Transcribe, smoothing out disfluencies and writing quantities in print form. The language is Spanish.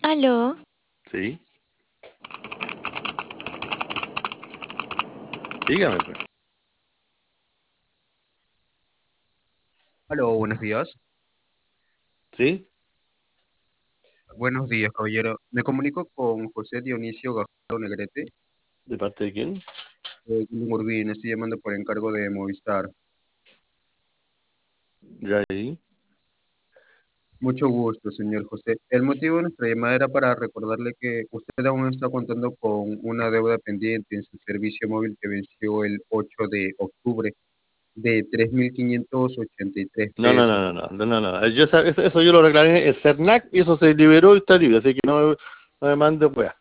Aló, Sí, dígame pues. Aló, buenos días. ¿Sí? Buenos días, caballero. Me comunico con José Dionisio Gajardo Negrete, ¿De parte de quién? de Urbín. Estoy llamando por encargo de Movistar. Ya ahí. Mucho gusto, señor José. El motivo de nuestra llamada era para recordarle que usted aún está contando con una deuda pendiente en su servicio móvil que venció el 8 de octubre de 3.583 No, no, pesos. no, no, no, no, no. Eso yo lo reclamé en el CERNAC y eso se liberó y está libre, así que no me mande pues.